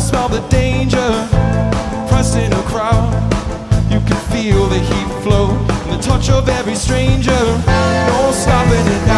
smell the danger. Pressed in a crowd, you can feel the heat flow and the touch of every stranger. No stopping it now.